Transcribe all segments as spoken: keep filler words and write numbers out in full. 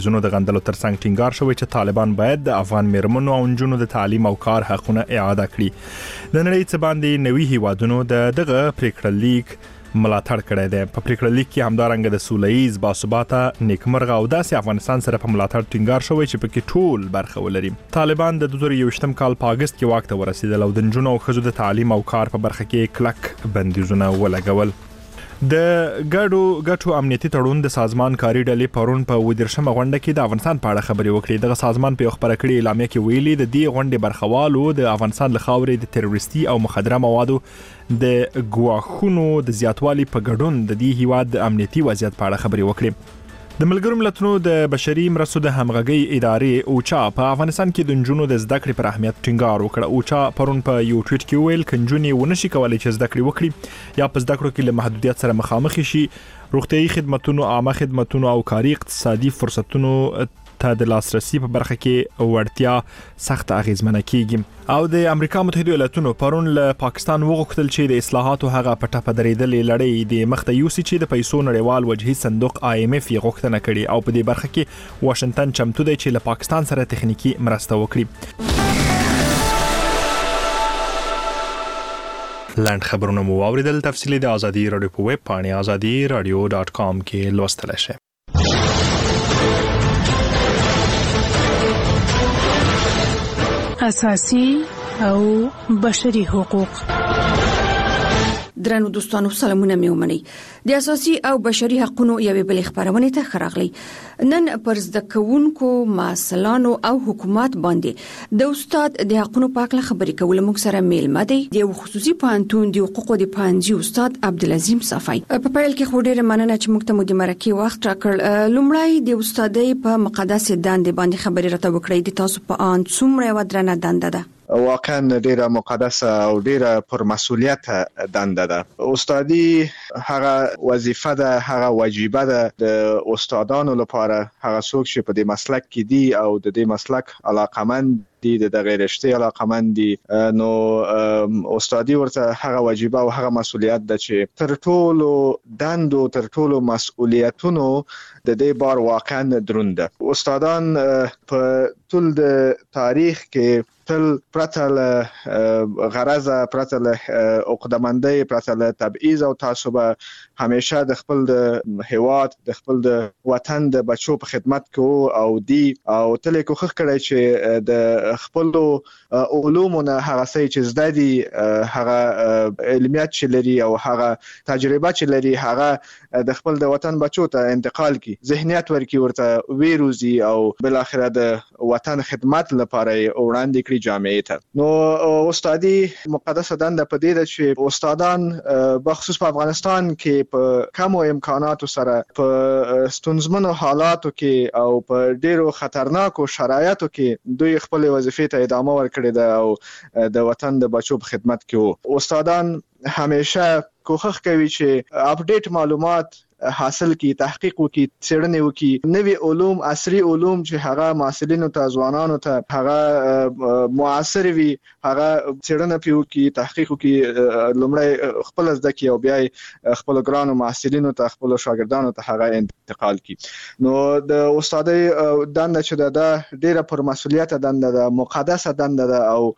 زونو د غندلو ترڅنګ ټینګار شوی چې طالبان باید د افغان میرمنو او نجونو د تعلیم او کار حقونه اعاده کړي. د نړۍ څخه باندې نوي هیوادونو د دغه پریکړه لیک ملاتړ کړی دی. په پریکړه لیک کې همدارنګه د سوله‌ییز باثباته نیکمرغه او داسې افغانستان سره په ملاتړ ټینګار شوی چې پکې ټول برخه ولري. طالبان د دوه زره یوویشتم کال په اگست کې واک ته ورسېدل او د نجونو او ښځو د تعلیم او کار په برخه کې کلک بندیزونه ولګول. د ګډو ګټو امنیتي تړون د سازمان کاري ډلې پرون په ودرشمه غونډه کې د افغانستان په اړه خبرې وکړې. دغه سازمان په خبره کړې اعلامیه کې ویلي د دې غونډې برخوالو د افغانستان له خاورې د تروریستي او مخدره موادو د ګواښونو د زیاتوالي په ګډون د دې هیواد د امنیتي وضعیت په اړه خبرې وکړې. د ملګرو ملتونو د بشري مرستو د همغږي ادارې اوچا په افغانستان کې د نجونو د زده کړې پر اهمیت ټینګار وکړ. اوچا پرون په یو ټویټ کې ویل کنجونی ونشي کولای چې زده کړې وکړي یا په زده کړو کې له محدودیت سره مخامخ شي. روغتيایي خدماتونو، عامه خدماتونو او کاري اقتصادي فرصتونو ته د لاسرسي په برخه کې وړتیا سخت اغیزمنه کیږي. او د امریکا متحده ایالاتونو پرون له پاکستان وغوښتل چې د اصلاحاتو هغه په ټاپه درېدلې لړۍ د مخته یوسي چې د پیسو نړیوال وجهي صندوق آی ایم اف یې غوښتنه کړې او په دې برخه کې واشنگټن چمتو دی چې له پاکستان سره تخنیکی مرسته وکړي. لاند خبرونه مو واوریدل. تفصیلی د ازادي رادیو په ویب پاڼه ازادي رادیو ډاټ کام کې لوستل شي. اساسي او بشري حقوق. درنو دوستانو سلامونه مې ومنئ. د اساسي او بشري حقوقو یوې بلې خبرونه ته خراغلی. نن پر زده کوونکو مسلانو او حکومت باندې د استاد د حقوقو په اړه خبرې کول موږ سره میلمه دی د خصوصي پوهنتون د حقوقو د پوهنځي استاد عبدالعظیم صافی. په پیل کې خو ډېر مننه چې موږ ته مو د مرکه وخت راکړ. لومړی د استادۍ په مقدس دندې باندې خبرې راته وکړئ. د تاسو په ان څومره ودرنه دنده ده؟ واقعا ډیره مقدسه او ډیره پر مسؤلیت دنده ده. استادي هغه وظیفه ده، هغه واجبه ده د استادانو لپاره. هغه څوک چې په دې مسلک کې دي او د دې مسلک علاقمند دي، د غیر رشتي علاقمند دي، نو استادي ورته هغه واجبه او هغه مسؤلیت ده چې تر ټولو دندو تر ټولو مسؤلیتونو د دې بار واقعا دروند ده. استادان په ټول د تاریخ کې تل پرته له غرضه، پرته له عقدمندۍ، پرته له تبعیض او تعصب همیشه د خپل د هیواد، د خپل د وطن د بچو په خدمت کې او دی او تل کوښښ کړی چې د خپل علومو نه هغه څه چې زده دي، هغه علمیات چې لري او هغه تجربه چې لري، هغه د خپل د وطن بچو ته انتقال کی، ذهنیت ورکی، ورته ویروزي او بل اخره د وطن خدمت لپاره وړاندې کړي جامعې ته. نو استادي مقدسه دنده په دې ده چې استادان بخصوص په افغانستان کې په کم امکاناتو سره په ستونزمنو حالاتو کې او په ډیرو خطرناکو شرایطو کې دوی خپل وظیفې ته ادامه ورکړي ده او د وطن د بچو په خدمت کې. استادان همیشه کوښښ کوي چې اپډیټ معلومات حاصل کی، تحقیق وکي، څېړنې وکي، نوي علوم، عصري علوم چې هغه محصلینو ته، ځوانانو ته هغه معاصر وي، هغه څېړنه پیو کی، تحقیق وکي، لومړی خپل زده کی او بیا خپل ګرانو محصلینو ته، خپل شاګردانو ته هغه انتقال کی. نو د استادۍ دنده چې ده ډیره پر مسؤلیت دنده ده، مقدسه دنده ده او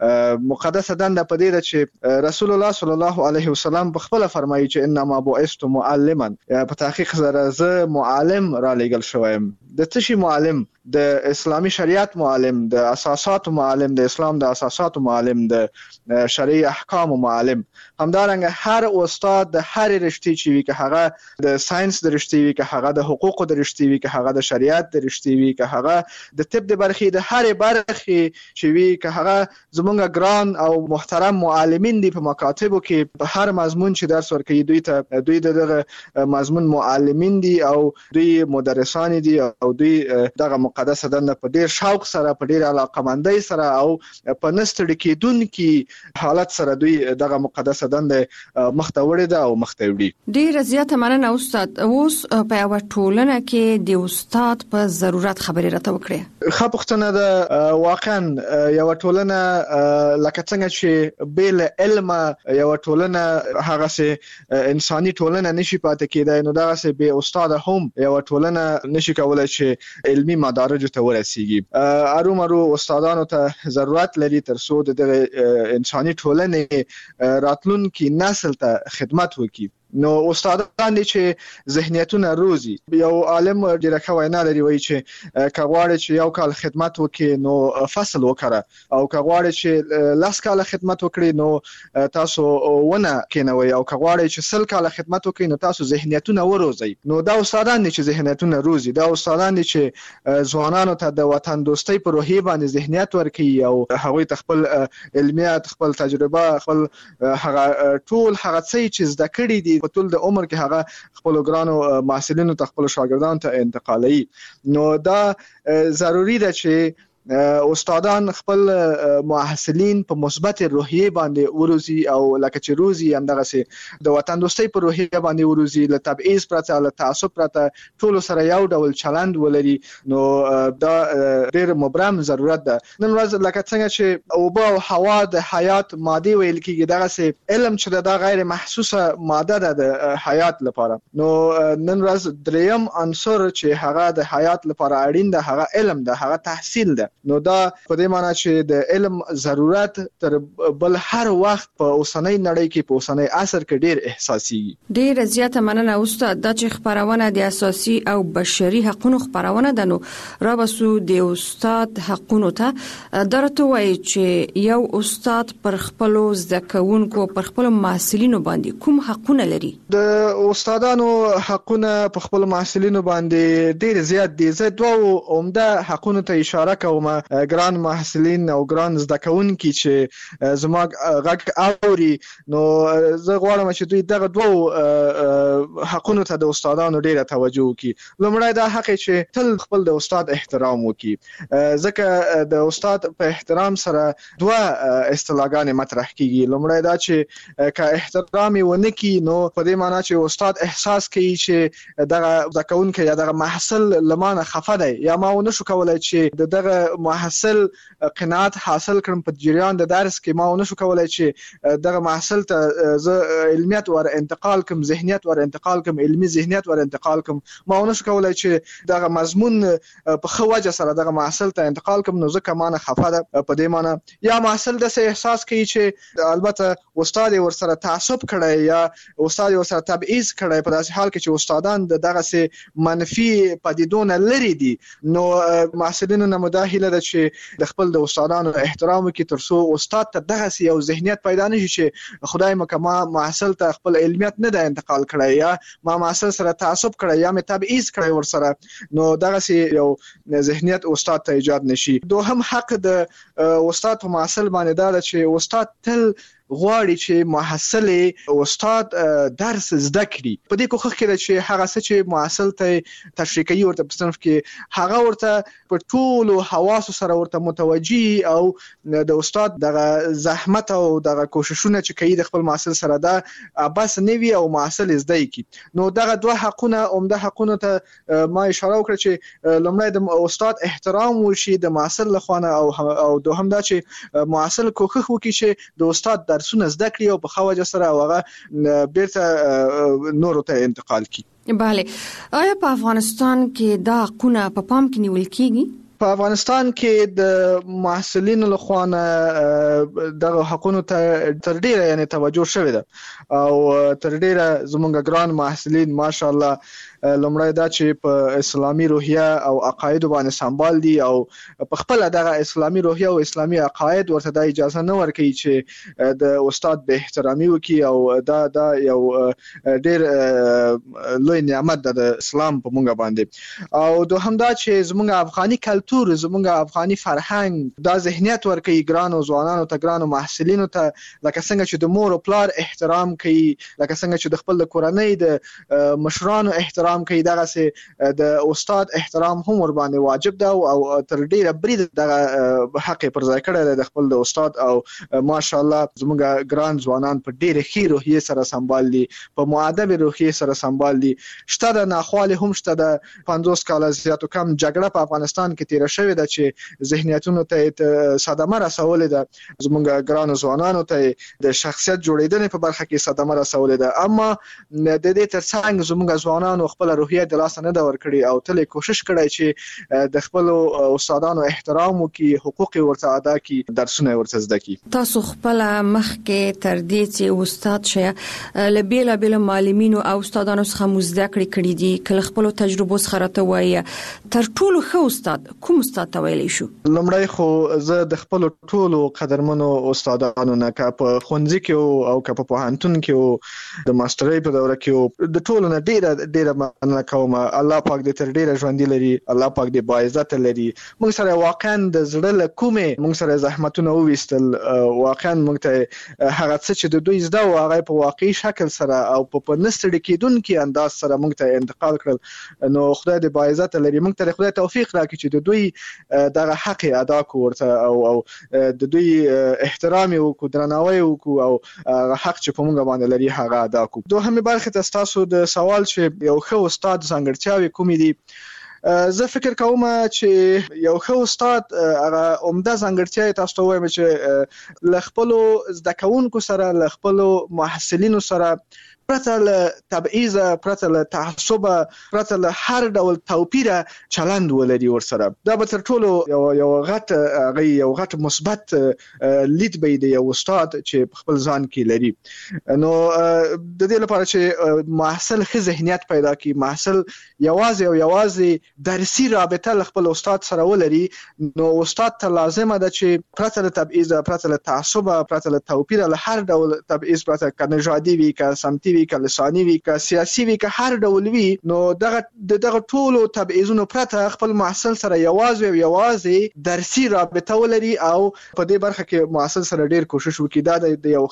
مقدسه دنده په دې ده چې رسول الله صلی الله علیه وسلم په خپل فرمایي چې انما بعثت معلما، په تحقیق سره زه معلم را لېږل شوم. د څه شي معلم؟ د اسلامي شریعت معلم، د اساساتو معلم، د اسلام د اساساتو معلم، د شرعي احکام معلم. همدارنګه هر استاد د هر رشتې چې وي، که هغه د ساينس د رشتې وي، که هغه د حقوقو د رشتې وي، که هغه د شریعت د رشتې وي، که هغه د طب د برخې د هر برخې چې وي، که هغه زمونږ ګران او محترم معلمین دي په مکاتبو کې، په هر مضمون چې درس ورکوي دوی ته دوی دغه مضمون معلمین دي او دوی مدرسان دي او دوی دغه مقدسه دنده په ډیر شوق سره، په ډیر علاقمندۍ سره او په نستړي کېدونکي حالت سره دوی دغه مقدسه دنده مخته وړي ده او مخته وړي. ډیر زیاته مننه استاد. اوس په یو ټولنه کې د استاد په ضرورت خبرې راته وکړي. ښه پوښتنه ده. واقعا یو ټولنه لکه څنګه چې بل علم یو ټولنه هغه سه انساني ټولنه نشي پاتې کېدای، نو دغه سه به استاد هم یو ټولنه نشي کولای چې علمي مدارج ته ورسیږي. ارومرو استادانو ته ضرورت لري ترڅو د انساني ټولنې راتلونکي نسل ته خدمت وکړي. نو استادان دي چې ذهنیتونه روزي. یو عالم ډیره ښه وینا لري، وایي چې کغواړي چې یو کال خدمت وکړي نو فصل وکړه، او کغواړي چې لاس کال خدمت وکړي نو تاسو ونه کینوي، او کغواړي چې سل کال خدمت وکړي نو تاسو ذهنیتونه وروزي. نو دا استادان دي چې ذهنیتونه روزي، دا استادان دي چې ځوانانو ته د وطن دوستۍ په روحیه باندې ذهنیت ورکړي، او هغوی ته خپل علمیات، خپل تجربه، خپل هغه ټول هغه څه چې زده کړي دي په ټول د عمر کې هغه خپل ګرانو محصلینو ته، خپل شاګردانو ته انتقالوي. نو دا ضروری ده چې استادان خپل محصلین په مثبت روحیه باندې وروزي، او لکه چې روزي همدغه سي د وطن دوستۍ په روحیه باندې وروزي، له تبعیض پرته، له تعصب پرته ټول سره یو ډول چلند ولري. نو دا ډېر مبرم ضرورت ده. نن ورځ لکه څنګه چې اوبه او هوا د حیات ماده ویل کېږي، دغه سي علم چې دا غیر محسوسه ماده ده د حیات لپاره. نو نن ورځ دریم عنصر چې هغه د حیات لپاره اړین ده هغه علم ده، هغه تحصیل ده. نو دا په دې معنی چې د علم ضرورت تر بل هر وخت په اوسنۍ نړۍ کې، په اوسنۍ عصر کې ډېر احساسي. ډېر زیاته مننه استاد. دا چې خبرونه د اساسي او بشري حقوقو خبرونه ده، نو را بسو د استاد حقوقو ته درته وایي چې یو استاد پر خپل زکونکو، پر خپل محصلینو باندې کوم حقونه لري؟ د استادانو حقونه په خپل محصلینو باندې ډېر زیات دي. زه دوه عمده حقونه ته اشاره کوم. ګران محصلین او ګران زده کوونکي چې زما غږ اوري، نو زه غواړم چې دوی دغه دوه حقونو ته د استادانو ډیره توجه وکړي. لومړی دا حق چې تل خپل د استاد احترام وکړي، ځکه د استاد په احترام سره دوه اصطلاحګانې مطرح کیږي. لومړی دا چې که احترام یې ونه کړي نو په دې معنی چې استاد احساس کوي چې دغه زده کوونکی یا دغه محصل لمانه خفه دی، یا ما ونه شو کولای چې دغه محصل قناعت حاصل کړم په جریان د درس کې، ما ونه شو کولای چې دغه محصل ته زه علمیت ور انتقال کوم، ذهنیت ور انتقال کوم، علمي ذهنیت ور انتقال کوم، ما ونه شو کولای چې دغه مضمون په خو وجه سره دغه محصل ته انتقال کوم، نو ځکه مانه خفه ده په دې معنی. یا محصل د څه احساس کوي چې البته استاد ور سره تعصب کړي یا استاد ور سره تبعیض کړي، په داسې حال کې چې استادان دغه څه منفي پدیدونه لري دي، نو محصلینو نه مداهله ده چې د خپل د استادانو احترام وکړي ترڅو استاد ته دغه یو ذهنیت پیدا نشي چې خدای مکما محصل ته خپل علمیت نه ده انتقال کړی، یا ما محصل سره تعصب کړی، یا مې تبعیض کړی ور سره، نو دغه یو ذهنیت استاد ته ایجاد نشي. دوهم حق د استاد په محصل باندې دا چې استاد تل غواړي چې محصل استاد درس زده کړي. په دې کوښښ کې چې هغه څه چې محصل ته تشریح کوي ورته په صنف کې هغه ورته په ټولو حواسو سره ورته متوجي، او د استاد دغه زحمت او دغه کوششونه چې کوي د خپل محصل سره دا بس نه وي او محصل زده کړي. نو دغه دوه حقونه عمده حقونه ته ما اشاره وکړه چې لومړی د استاد احترام وشي د محصل لخوا، او او دوهم دا چې محصل کوښښ وکړي چې د استاد درسونه زده کړي او په خواجه سره هغه بیرته نورو ته انتقال کړي. بله، آیا په افغانستان کې دا حقونه په پام کې نیول کیږي؟ په افغانستان کې د محصلینو لخوا دغه حقونو ته تر ډیره یعنی توجه شوې ده، او تر ډیره زموږ ګران محصلین ماشاءالله لومړی دا چې په اسلامي روحیه او عقاید باندې سمبال دي، او په خپل دغه اسلامي روحیه او اسلامي عقاید ورته د اجازه نه ورکوي چې د استاد به احترامي وکړي، او دا دا یو ډیر لوی نعمت ده د اسلام په مونږ باندې. او دوهم دا چې زموږ افغاني کلتور، زموږ افغاني فرهنګ دا ذهنیت ورکوي ګرانو ځوانانو ته، ګرانو محصلینو ته، لکه څنګه چې د مور او پلار احترام کوي، لکه څنګه چې د خپل کورنۍ د مشرانو احترام احترام کوي دغه سي د استاد احترام هم ور باندې واجب ده او تر ډیره برید دغه حق پر ځای کړی د خپل د استاد او ماشاءالله زموږ ګران ځوانان په ډیره ښه روحیه سره سمبال دي په مؤدب روحیه سره سمبال دي شته د ناخوالي هم شته د پنځوس کال زیاتو کم جګړه په افغانستان کې تیر شوې ده چې ذهنیتونو ته صدمه رسولې ده زموږ ګران ځوانانو ته د شخصیت جوړیدنې په برخه کې صدمه رسولې ده اما د دې ترڅنګ زموږ ځوانانو خپل روحیه د لاس نه دا ور کړی او تل کوشش کړی چې د خپل استادانو احترام وکړي حقوق ورته ادا کړي درسونه ورته زده کړي تاسو خپل مخ کې تر دې چې استاد شه لبیلا بل معلمینو او استادانو څخه مزده کړی کړي دي کله خپل تجربه سره راته وایي تر ټولو ښه استاد کوم استاد ته ویلی شو لمړی خو زه د خپل ټولو قدرمنو استادانو نه کا په خونځي کې او کا په پوهنتون کې د ماسترۍ په دوره کې د ټولو نه ډیره ډیره مننه کوم الله پاک دې تر ډیره ژوندۍ لري الله پاک دې باعزت لري موږ سره واقعا د زړه له کومې موږ سره زحمتونه وويستل واقعا موږ ته هغه څه چې د دوی زده او هغه په واقعي شکل سره او په نستړي کېدونکو انداز سره موږ ته انتقال کړل نو خدای دې باعزت لري موږ ته خدای توفیق راکړي چې د دوی دغه حق ادا کوړه او او د دوی احترام او درناوی او او حق چې په موږ باندې لري هغه ادا کوو دوهمه برخه تاسو د سوال چې یو ښه استاد ځانګړتیاوې کومې دي زه فکر کوم چې یو ښه استاد هغه عمده ځانګړتیا تاسو ته وایم چې ل خپل زده کوونکو سره ل خپل محصلینو سره پرته له تبعیض پرته له تعصب پرته له هر ډول توپیر چلند ولري ورسره دا به تر ټولو یو یو غټ غي یو غټ مثبت لید به دی یو استاد چې خپل ځان کې لري نو د دې لپاره چې محصل ښه ذهنیت پیدا کړي محصل یوازې او یوازې درسي رابطه له خپل استاد سره ولري نو استاد ته لازمه ده چې پرته له تبعیض پرته له تعصب پرته له توپیر له هر ډول تبعیض پرته کنه نژادي وي که سمتي وي که لساني وي که سیاسي وي که هر ډول وي نو دغه دغه ټولو تبعیضونو پرته خپل محصل سره یوازې او یوازې درسي رابطه ولري او په دې برخه کې محصل سره ډیر کوشش وکړي دا د یو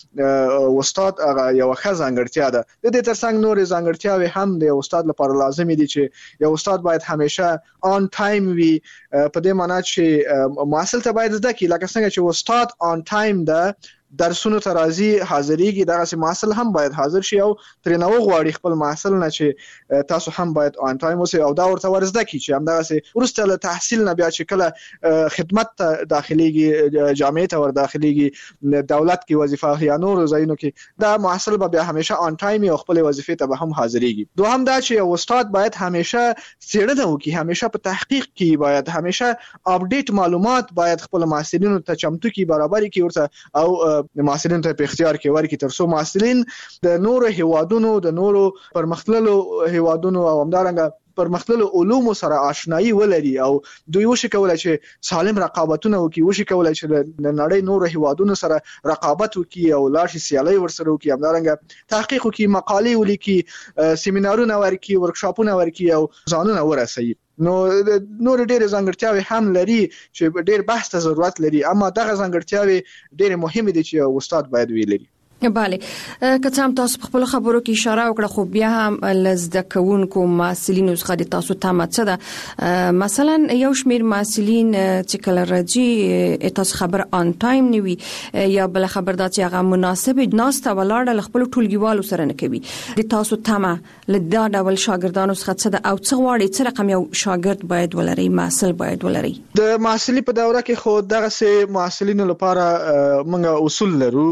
ښه استاد هغه یو ښه ځانګړتیا ده د دې ترڅنګ نور ځانګړتیاوې هم د استاد لپاره لازمي دي چې یو استاد باید همیشه آن ټایم وي په دې معنی چې محصل ته باید زده کړي لکه څنګه چې استاد آن ټایم ده درسونو ته راځي حاضرېږي دغه سي محصل هم باید حاضر شي او ترې نو غواړي خپل محصل نه چې تاسو هم باید آن ټایم اوسئ او دا ورته ورزده کی چې هم دغه سي ورسته له تحصیل نه بیا چې کله خدمت ته داخليږي جامعه ته ور داخليږي دولت کې وظیفه یا نور ځایونو کې دا محصل به بیا همیشه آن ټایم او خپل وظیفه ته به هم حاضرېږي دوهم دا چې استاد باید همیشه څېړنه وکړي همیشه په تحقیق کې باید همیشه اپډیټ معلومات باید خپل محصلینو ته چمتو کی برابرۍ کې ورته او محصلین ته په اختیار کې ورکړي تر څو محصلین د نورو هیوادونو د نورو پرمختللو هیوادونو او همدارنګه پرمختللو علومو سره آشنایی ولري او دوی وشي کولای چې سالم رقابتونه وکړي وشي کولای چې د نړۍ نورو هیوادونو سره رقابت وکړي او لارشي سیالي ورسره وکړي همدارنګه تحقیق وکړي مقالې ولیکي سیمینارونه ورکړي ورکشاپونه ورکړي او ځانونه ورسوي نو نور ډېر ځانګړتیاوې هم لري چې ډېر بحث ته ضرورت لري اما دغه ځانګړتیاوې ډېر مهمه دي چې استاد باید ویلي بله که څه هم تاسو خپل خبرو کې اشاره وکړه خو بیا هم لزده کوونکو محصلینو څخه د تاسو ته مڅه ده مثلا یو شمیر محصلین چې کله راځي تاسو خبر آن ټایم نیوي یا بل خبر دا چې هغه مناسب ناسته ولاړه خپل ټولګیوالو سره نه کوي د تاسو ته لدا ډول شاګردانو څخه څه ده او څه غواړي څه رقم یو شاګرد باید ولري محصل باید ولري د محصلي په دوره کې خو دغه سه محصلینو لپاره موږ اصول لرو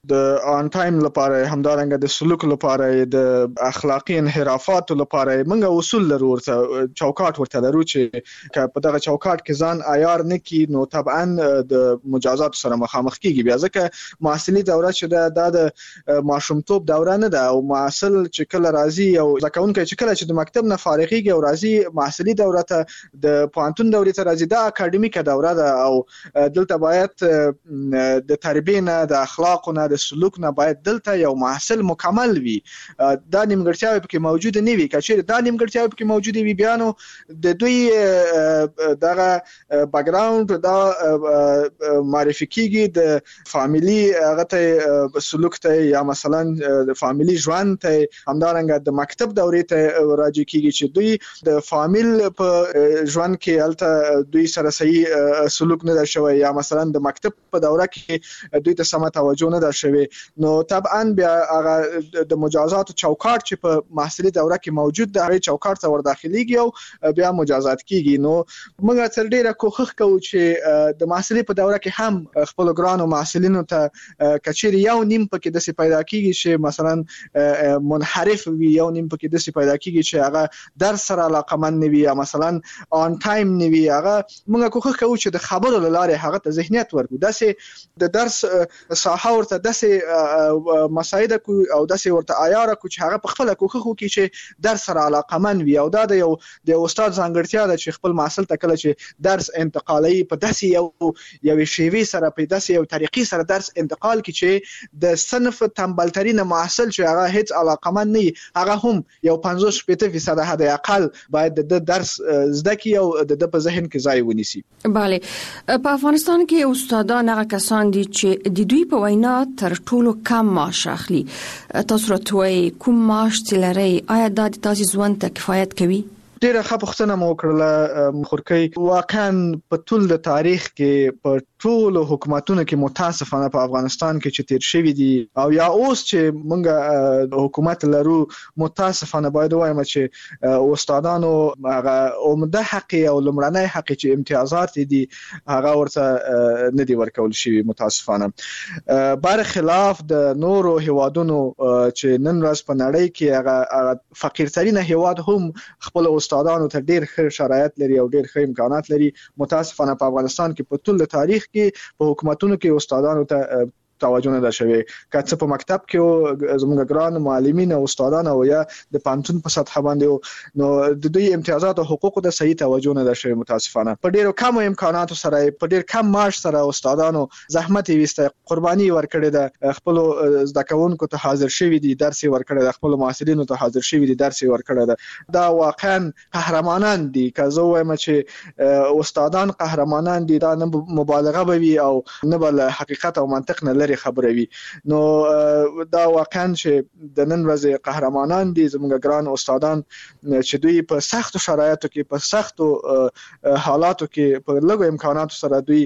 د آن ټایم لپاره همدارنګه د سلوک لپاره د اخلاقی انحرافات لپاره موږ اصول لرو ورته چوکاټ ورته لرو چې په دغه چوکاټ کې ځان عیار نه کی نو طبعا د مجازات سره مخامخ کیږي بیا ځکه محصلي دوره چې د د ماشومتوب دوره نه ده او محصل چې کله راځي او ځکهونکي چې کله چې د مکتب نه فارغيږي او راځي محصلي دوره ته د پوهنتون دورې ته راځي د اکیډمیک دوره ده او دلته باید د تربیه نه د اخلاق نه د سلوک نه باید دلته یو محصل مکمل وي. دا نیمګړتیاوې پکې موجود نه وي. کچېرې دا نیمګړتیاوې پکې موجود وي بیا نو د دوی دغه بیک ګراوند دا معرفي کیږي د فامیلی هغه ته سلوک ته یا مثلا د فامیلی ژوند ته همدارنګه د مکتب دورې ته راځي کیږي چې دوی د فامیل په ژوند کې الته دوی سره صحیح سلوک نه شوی یا مثلا د مکتب په دوره کې دوی ته سم توجه نه شوی. نو طبعا بیا هغه د مجازات چوکاټ چې په محصلي دوره کې موجود دی هغه چوکاټ ته ور داخليږي او بیا مجازات کیږي. نو موږ تر ډیره کوښښ کوو چې د محصلي په دوره کې هم خپل ګرانو محصلینو ته کچېرې یو نیم پکې د څه پیدا کیږي چې مثلا منحرف وي، یو نیم پکې د څه پیدا کیږي چې هغه درس سره علاقمند نه وي یا مثلا آن ټایم نه وي. هغه موږ کوښښ کوو چې د خبرو لاره هغه ته ذهنیت ورکړو، داسې د درس ساحه ورته داسې مساعده کو او داسې ورته عیار کو چې هغه په خپل کوښښ وکړي چې درس سره علاقمند وي. او دا د یو د استاد ځانګړتیا ده چې خپل محصل ته کله چې درس انتقالي په داسې یو یو شیوي سره په داسې یو طریقې سره درس انتقال کړي چې د صنف تنبلترین محصل چې هغه هیڅ علاقمند نه هغه هم یو پنځوس شپږ فیصد حد اقل باید د درس زده کړي او د په ذهن کې ځای ونیسي. bale په افغانستان کې استادان هغه کسان دي چې د دوی په وینا تر ټولو کم معاش اخلي. تاسو راته کوم معاش لري؟ آیا دا د تاسو ژوند ته کفایت کوي؟ ډیره ښه پوښتنه مو وکړله خورکۍ. واقعا په ټول د تاریخ کې په ټول حکومتونو کې متاسفانه په افغانستان کې چې تیر شوی دي او یا اوس چې موږ حکومت لرو متاسفانه باید وایم چې استادانو هغه عمده حق او لمړنۍ حق چې امتیازات دي هغه ورته نه دی ورکول شوی متاسفانه. برخلاف د نورو هیوادونو چې نن ورځ په نړۍ کې هغه فقیرترین هیواد هم خپل استادانو ته ډیر ښه شرایط لري او ډیر ښه امکانات لري. متاسفانه په افغانستان کې په ټول تاریخ کې په حکومتونو کې استادانو ته توجه نه ده شوی. که څه په مکتب کې زموږ ګران معلمین او استادان او یا د پانتون په سطح باندې نو د دوی امتیازات او حقوق ته صحیح توجه نه ده شوی متاسفانه. په ډیرو کم امکاناتو سره په ډیر کم معاش سره استادانو زحمت ویسته، قرباني ورکړي ده، خپل زده کوونکو ته حاضر شوی دي، درس ورکړي ده، خپل محصلینو ته حاضر شوی دي، درس ورکړي ده. دا واقعا قهرمانان دي. که زه وایم چې استادان قهرمانان دي دا نه مبالغه به وي او نه بل حقیقت او منطق نه لري خبره وي. نو دا واقعا چې د نن ورځې قهرمانان دي زموږ ګران استادان چې دوی په سختو شرایطو کې په سختو حالاتو کې په لږو امکاناتو سره دوی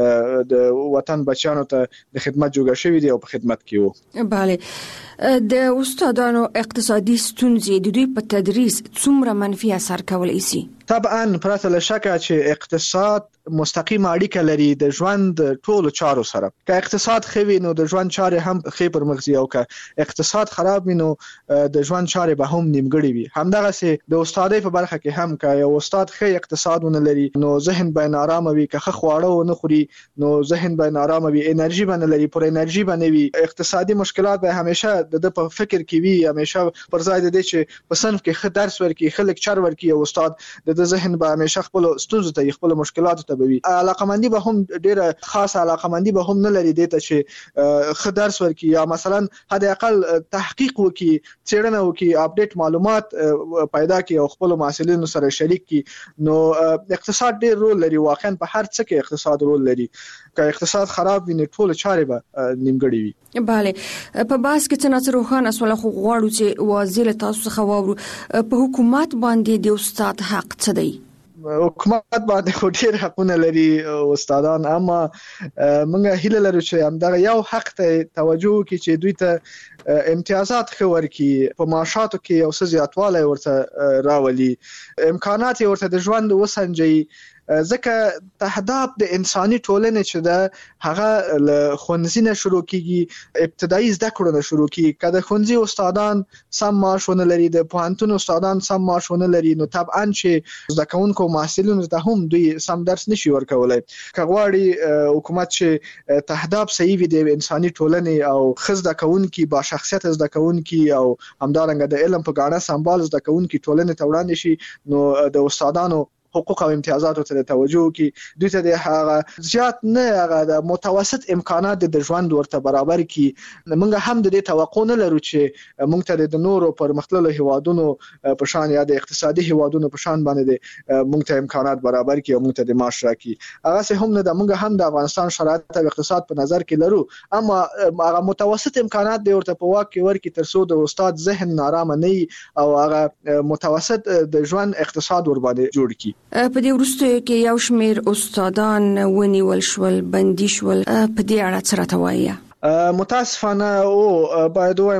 د وطن بچیانو ته د خدمت جوړ شوي دي او په خدمت کې وو. bale د استادانو اقتصادي ستونزې د دوی په تدریس څومره منفي اثر کولی شي؟ طبعا پرته له شکه چې اقتصاد مستقیم اړیکه لري د ژوند ټولو چارو سره. که اقتصاد ښه وي نو د ژوند چارې هم ښې پر مخ ځي او که اقتصاد خراب وي نو د ژوند چارې به هم نیمګړې وي. همدغسې د استادۍ په برخه کې هم که یو استاد ښه اقتصاد ونه لري نو ذهن به نارامه وي، که ښه خواړه ونه خوري نو ذهن به نارامه وي، انرژي به نه لري، پر انرژي به نه وي. اقتصادي مشکلات به همیشه د ده په فکر کې وي، همیشه پر ځای د دې چې په صنف کې ښه درس ورکړي، ښه لیکچر ورکړي او استاد د ده ذهن به همیشه خپل ستونزو ته خپل مشکلاتو ته به وي. علاقمندي به هم ډیره خاصه علاقمندي به هم نه لري دې ته چې ښه درس ورکړي یا مثلا حد اقل تحقیق وکړي، څېړنه وکړي، اپډیټ معلومات پیدا کړي او خپل محصلینو سره شریک کړي. نو اقتصاد ډیر رول لري، واقعا په هر څه کې اقتصاد رول لري. که اقتصاد خراب وي نو ټول چارې به نیمګړې وي. bale په باس کې څنګه روخانه سول خو غواړو چې واضح تاسو څخه واورو په حکومت باندې د استاد حق څه دی؟ حکومت باندې خو ډیر حقونه لري استادان، اما موږ هیله لرو چې همدغه یو حق ته توجه وکړي چې دوی ته امتیازات ښه ورکړي، په معاشاتو کې یو څه زیاتوالی ورته راولي، امکانات یې ورته د ژوند وسنجوي. ځکه تهداب د انساني ټولنې چې ده هغه له ښوونځي نه شروع کیږي، ابتدایي زده کړو نه شروع کیږي. که د ښوونځي استادان سم معاش ونه لري، د پوهنتون استادان سم معاش ونه لري، نو طبعا چې زده کوونکو محصلینو ته هم دوی سم درس نشي ورکولی. که غواړي حکومت چې تهداب صحیح وي د انساني ټولنې او ښه زده کوونکي، با شخصیت زده کوونکي او همدارنګه د علم په ګاڼه سمبال زده کوونکي ټولنې ته وړاندې شي، نو د استادانو حقوق او امتیازاتو ته توجه کی دوی ته د هغه زیات نه هغه د متوسط امکانات د ژوند ورته برابر کی موږ هم د دې توقع نه لرو چې موږ ته د نورو پرمختللو هیوادونو په شان یا د اقتصادي هیوادونو په شان باندې موږ ته امکانات برابر کی او موږ ته د معاش راکړي هغه څه هم نه د موږ هم د افغانستان شرایط او اقتصاد په نظر کې لرو اما هغه متوسط امکانات د ورته په واک کې ورکی ترڅو د استاد ذهن نارامه نه او هغه متوسط د ژوند اقتصاد ور باندې جوړ کی په دې وروسته کې یو شمېر استادان ونیول شول بندي شول په دې اړه څه راته وایي متاسفانه او باید وایم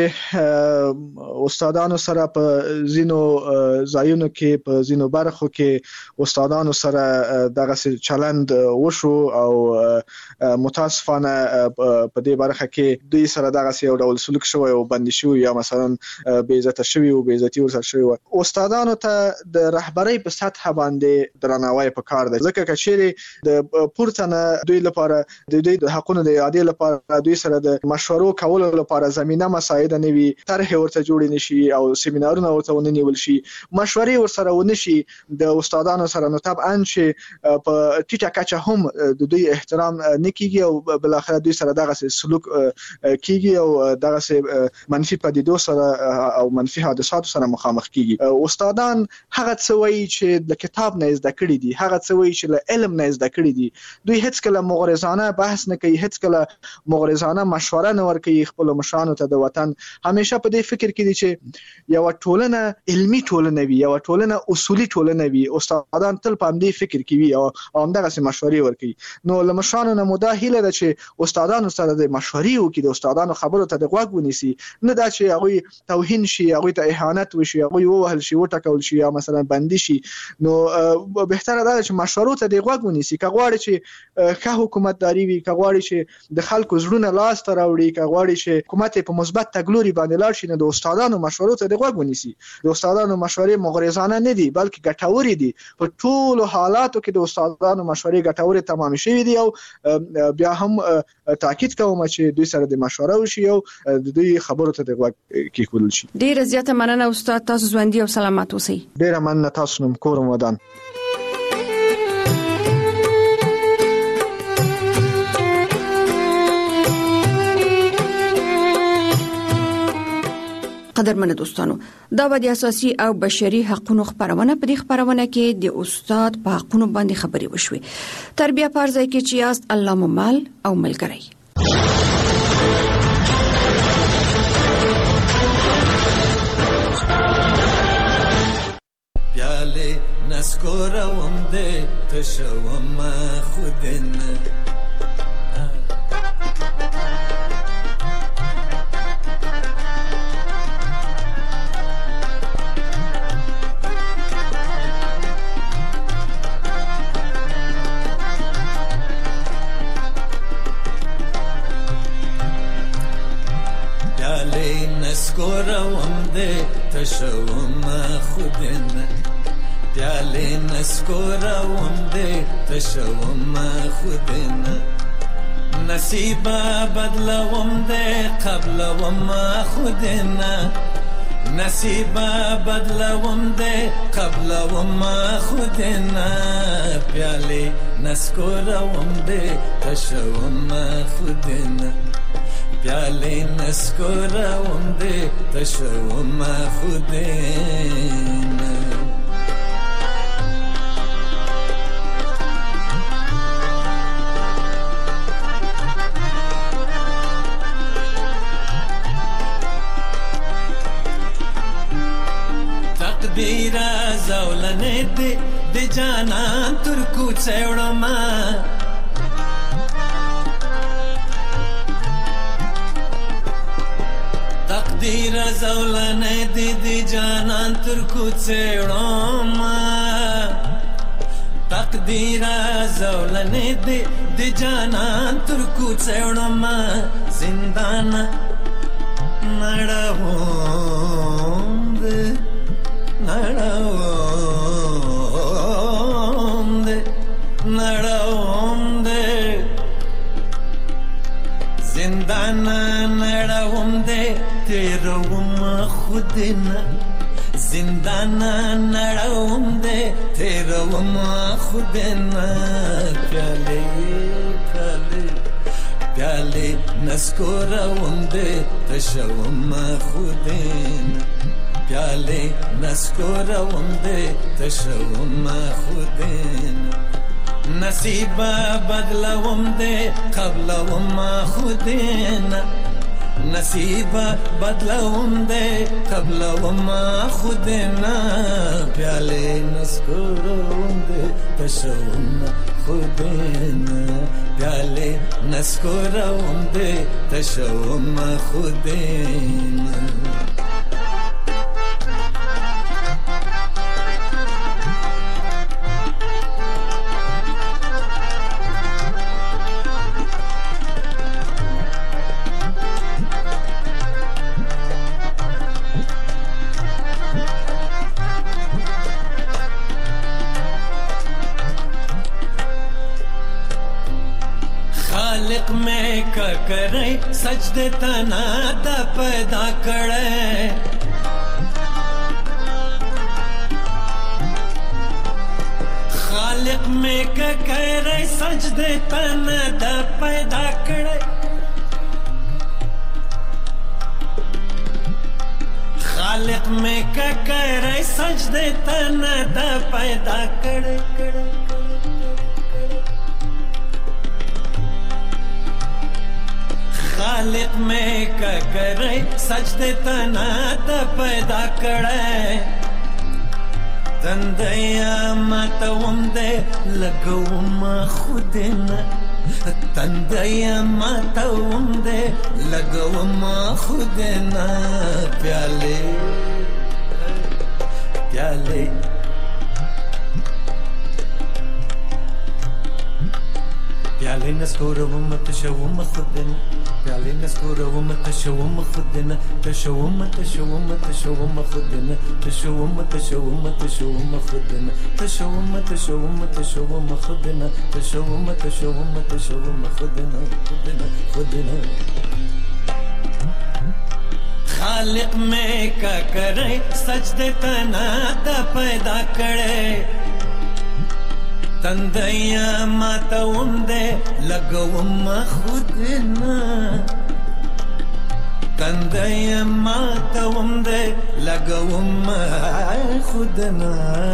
چې استادانو سره په زینو ځایونو کې په زینو برخو کې استادانو سره دغه چلند وشو او متاسفانه په دې برخه کې دوی سره دغه یو ډول سلوک شوی او بندي شوی یا مثلا بې عزت شوی او بې عزتي ورسره شوی استادانو ته د رهبرۍ په سطح باندې درناوی پکار دی ځکه چې د پورتنه دوی لپاره د دوی د حقوقو د اعادې لپاره دوی سره د مشورو کولو لپاره زمينه مساعد نه وي طرح ورته جوړ نشي او سیمینارونه ورته ونیول شي مشورې ورسره ونشي د استادانو سره نو طبعا چې په ټیټه کچه هم د دوی احترام نکېږي او بل اخر دوی سره دغه سلوک کیږي او دغه منفي پدیدو سره او منفي حادثاتو سره مخامخ کیږي استادان هغه څه وایي چې د کتاب نه زده کړی دي هغه څه وایي چې له علم نه زده کړی دي دوی هیڅ کله مغرضانه بحث نه کوي هیڅ کله مغرضانه مشوره نه ورکوي خپل مشرانو ته د وطن همیشه په دې فکر کې دي چې یو ټولنه علمي ټولنه وي یو ټولنه اصولي ټولنه وي استادان تل په دې فکر کې وي او همدغه مشورې ورکوي نو له مشرانو نه مده هیله ده چې استادانو سره د مشورې وکړي د استادانو خبرو ته د غوږ ونیسي نه دا چې هغه توهین شي هغه ته اهانت وشي هغه ووهل شي وټکول شي یا مثلا بندي شي نو بهتره ده چې مشورو ته د غوږ ونیسي که غواړي چې ښه حکومتداري وي که غواړي چې د خلکو زړونه لاس ته راوړي که غواړي چې حکومت په مثبت تګلوري باندې لاړ شي نو د استادانو مشورو ته د غوږ ونیسي د استادانو مشورې مغرضانه نه دي بلکې ګټورې دي په ټولو حالاتو کې د استادانو مشورې ګټورې تمام شوي دي او بیا هم تاکید کوم چې دوی سره د مشوره وشي او د دوی خبرو ته د غوږ کېښودل شي ډیره زیاته مننه استاد تاسو ژوندي او سلامات اوسئ ډیره مننه تاسو نوم کورم ودان قدرمن دوستانو دا به د اساسي او بشري حقوقو خبرونه په دې خبرونه کې د استاد په حقوقو باندې خبري وشوي تربیه پرځای کې چې است الله ممال او ملګری پیاله نسکورم دې تشوم خودنه نسکورم دې تشوم خودنه پیاله نسکورم دې تشوم خودنه نصیب بدلوم دې قبلوم خودنه نصیب بدلوم دې قبلوم خودنه پیاله نسکورم دې تشوم خودنه پیاله نسکورم دې تشوم خودنه تقدیر زولنه دې د جانان تر کوڅه وړم تقدیر زولنه دی دی جانان تر کوڅه وړم تقدیر زولنه دی دی جانان تر کوڅه وړم زندان نړوم دې نړوم دې نړوم دې زندان نړوم دې تیروم خودنه زندان نړوم دې تیروم خود نه پیاله پیاله پیاله نسکورم ده تشوم خود نه پیاله نسکورم ده تشوم خود نه نصیب بدلوم ده قبلوم خود نه نصیب بدلوم ده قبلوم خود نه پیاله نسکورم ده تشوم خود نه پیاله نسکورم ده تشوم خود نه خالق میں کا کرے سجدے تنا دا پیدا کرے خالق میں کا کرے سجدے تنا دا پیدا کرے خالق میں کا کرے سجدے تنا دا پیدا کرے کرے خالق میں کا کرے سجدے تنا دا پیدا کرے تندیا ماتوم دے لگوم خود نا تندیا ماتوم دے لگوم خود نا پیالے پیالے پیالے نسکورم تشوم خود نا پیالے نسکورم تشوم خود نا تشوم تشوم تشوم خود نا تشوم تشوم تشوم خود نا تشوم تشوم تشوم خود نا تشوم تشوم تشوم خود نا خود نا خود نا خالق میں کا کرے سجدے تنا دا پیدا کرے تندیا ماتوم دے لگوم خود نا تندیا ماتوم دے لگوم خود نا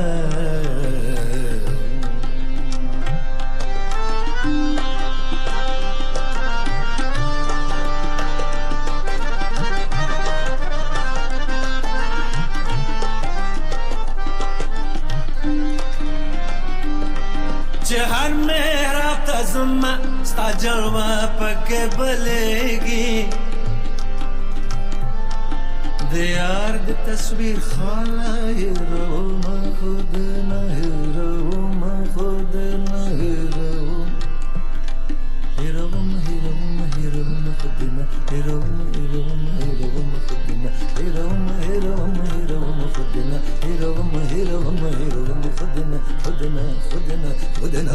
हर मेरा तज़म स्ता जलवा पके बलेगी दियार दी तस्वीर खाला हीरो मा खुद ना हीरो मा खुद ना हीरो हीरो हीरो हीरो खुद ना हीरो हीरो हीरो खुद ना हीरो हीरो हीरो खुद ना हीरो हीरो हीरो खुद ना खुद ना खुद ना खुद ना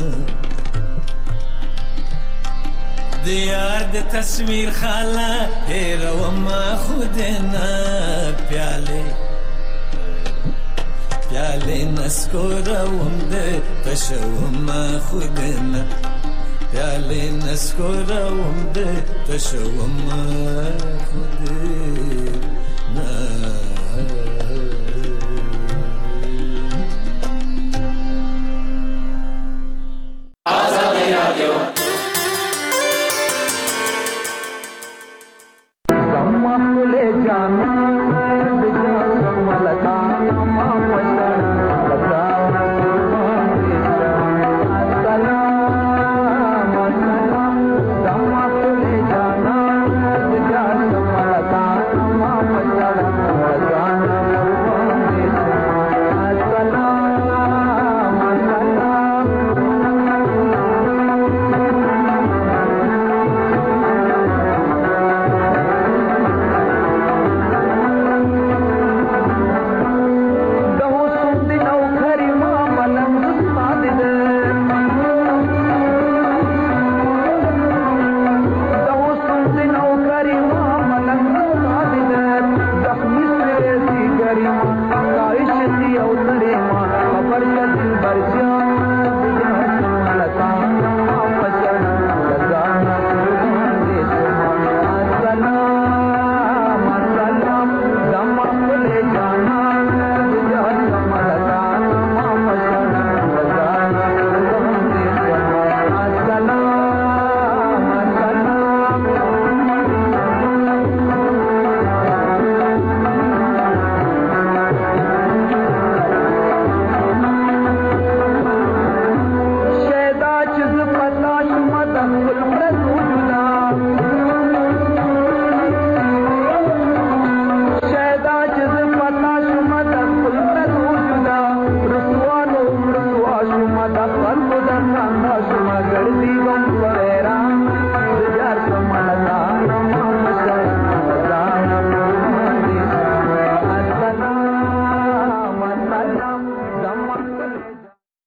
दियार दी तस्वीर खाला हीरो मा खुद ना प्याले प्याले नस्कोरम दे तशवम खुद ना प्याले नस्कोरम दे तशवम खुद ना